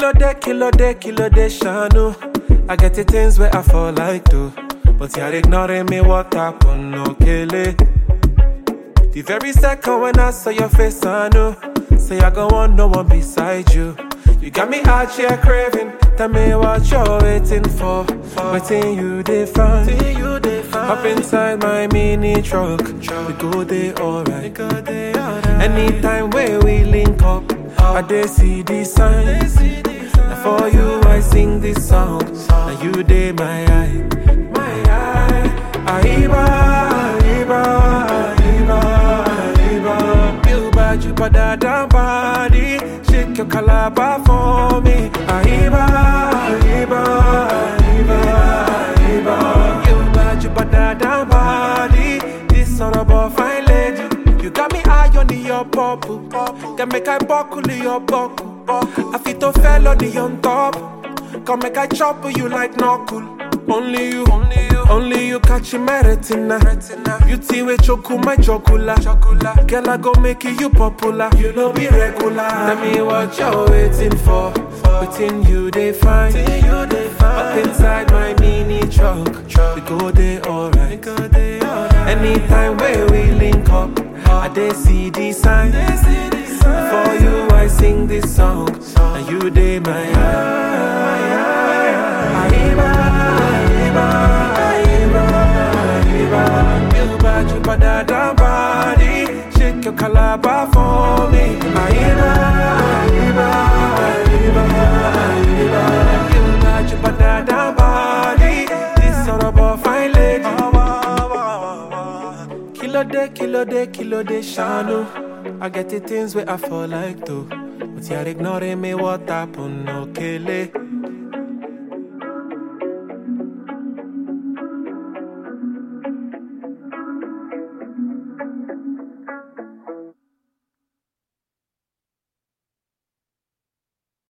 kilo de shanu. I get the things where I fall like to, but you're ignoring me. What happened? No kele. The very second when I saw your face, I knew. Say I go want no one beside you. You got me out here craving. Tell me what you're waiting for. Waiting you define. Up inside my mini truck. We go there alright. Anytime where we link up, I dey see the signs. Now for you I sing this song. Now you dey my eye. Aiba, aiba, aiba, aiba. You bad, you bad, damn body. Shake your calabar for me. Aiba, aiba, aiba, aiba. You bad, you bad, damn body. This sort of fine lady. You got me eye on your bubble. Can make I buckle your buckle. I fit to fell on the on top. Come make I chop you like knuckle. Only you catch my retina. Beauty with choco my chocolate. Girl I go make you popular. You know be regular. Tell me what you're waiting for. Waiting you they find. Up inside my mini truck. We go there alright. Anytime where we link up, I dey see the sign. For you I sing this song. And you dey my eye. You bad, damn body. Shake your calabar for me. You bad, damn body. This sort of fine lady. Kilo de shanu. I get the things where I fall like to, but you're ignoring me. What happened? No kele.